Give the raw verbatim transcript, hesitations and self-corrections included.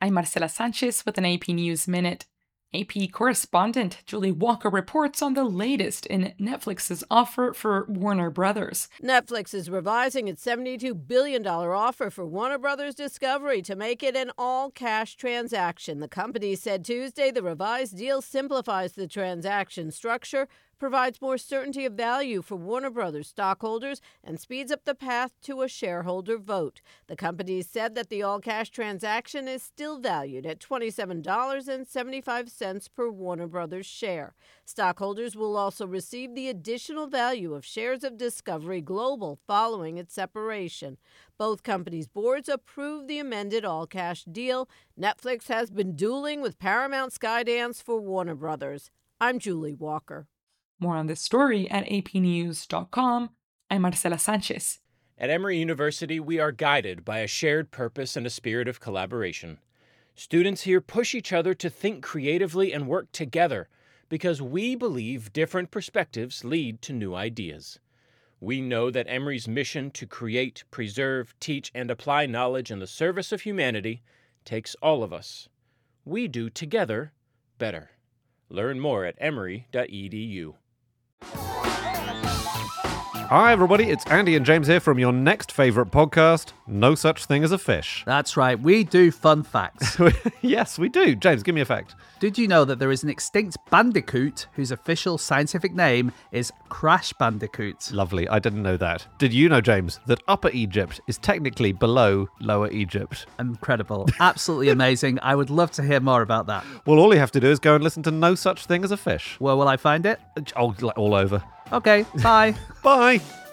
I'm Marcela Sanchez with an A P News Minute. A P correspondent Julie Walker reports on the latest in Netflix's offer for Warner Brothers. Netflix is revising its seventy-two billion dollars offer for Warner Brothers Discovery to make it an all-cash transaction. The company said Tuesday the revised deal simplifies the transaction structure, provides more certainty of value for Warner Brothers stockholders, and speeds up the path to a shareholder vote. The company said that the all-cash transaction is still valued at twenty-seven dollars and seventy-five cents per Warner Brothers share. Stockholders will also receive the additional value of shares of Discovery Global following its separation. Both companies' boards approved the amended all-cash deal. Netflix has been dueling with Paramount Skydance for Warner Brothers. I'm Julie Walker. More on this story at a p news dot com. I'm Marcela Sanchez. At Emory University, we are guided by a shared purpose and a spirit of collaboration. Students here push each other to think creatively and work together because we believe different perspectives lead to new ideas. We know that Emory's mission to create, preserve, teach, and apply knowledge in the service of humanity takes all of us. We do together better. Learn more at emory dot e d u. Hi everybody, it's Andy and James here from your next favourite podcast, No Such Thing as a Fish. That's right, we do fun facts. Yes, we do. James, give me a fact. Did you know that there is an extinct bandicoot whose official scientific name is Crash Bandicoot? Lovely, I didn't know that. Did you know, James, that Upper Egypt is technically below Lower Egypt? Incredible. Absolutely amazing. I would love to hear more about that. Well, all you have to do is go and listen to No Such Thing as a Fish. Where will I find it? Oh, all over. Okay, bye. Bye.